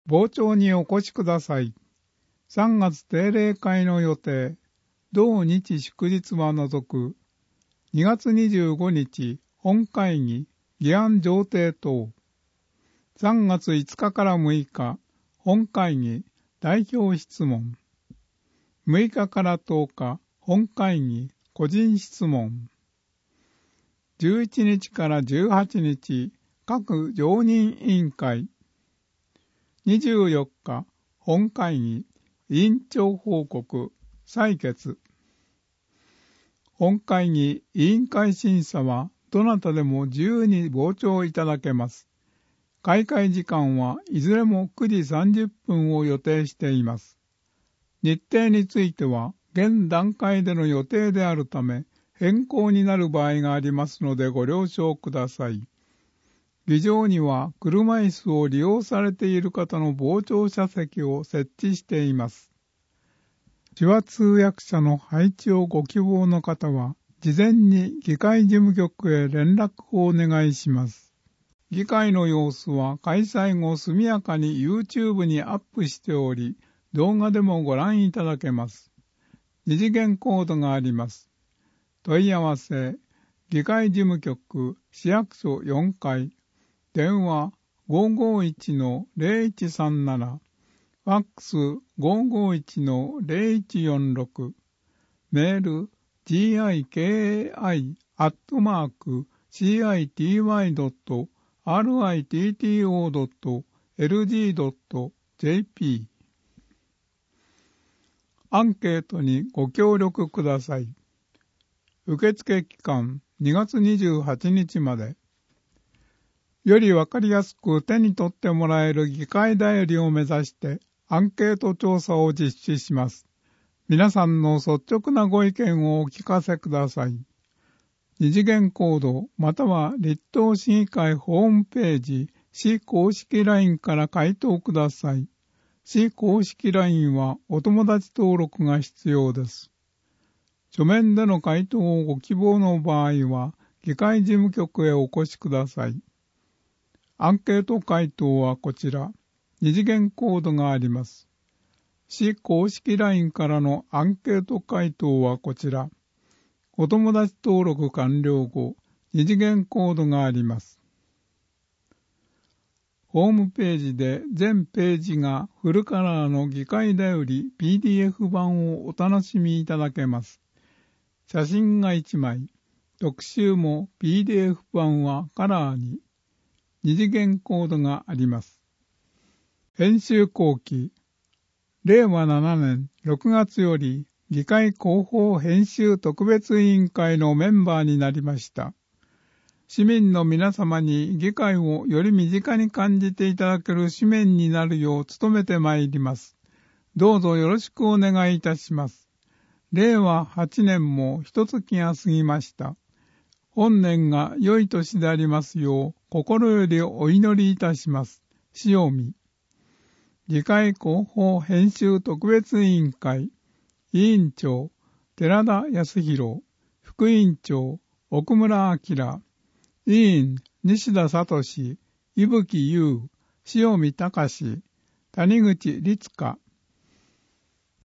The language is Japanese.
傍聴にお越しください。3月定例会の予定、同日祝日は除く、2月25日本会議、議案上呈等、3月5日から6日、本会議、代表質問、6日から10日、本会議、個人質問、11日から18日、各常任委員会、24日、本会議、委員長報告、採決。本会議委員会審査は、どなたでも自由に傍聴いただけます。開会時間はいずれも9時30分を予定しています。日程については、現段階での予定であるため、変更になる場合がありますのでご了承ください。議場には車椅子を利用されている方の傍聴者席を設置しています。手話通訳者の配置をご希望の方は、事前に議会事務局へ連絡をお願いします。議会の様子は開催後速やかに YouTube にアップしており、動画でもご覧いただけます。二次元コードがあります。問い合わせ、議会事務局、市役所4階、電話 551-0137、ファックス 551-0146、メール gikai@citi.ritto.lg.jp アンケートにご協力ください。受付期間2月28日まで。よりわかりやすく手に取ってもらえる議会だよりを目指してアンケート調査を実施します。皆さんの率直なご意見をお聞かせください。二次元コードまたは立東市議会ホームページ市公式 LINE から回答ください。市公式 LINE はお友達登録が必要です。書面での回答をご希望の場合は議会事務局へお越しください。アンケート回答はこちら。二次元コードがあります。市公式 LINE からのアンケート回答はこちら。お友達登録完了後、二次元コードがあります。ホームページで全ページがフルカラーの議会だより PDF 版をお楽しみいただけます。写真が1枚、特集も PDF 版はカラーに。二次元コードがあります。編集後期、令和7年6月より議会広報編集特別委員会のメンバーになりました。市民の皆様に議会をより身近に感じていただける紙面になるよう努めてまいります。どうぞよろしくお願いいたします。令和8年も一月が過ぎました。本年が良い年でありますよう心よりお祈りいたします。塩見。議会広報編集特別委員会委員長寺田康弘、副委員長奥村明、委員西田聡、伊吹優、塩見隆、谷口律香、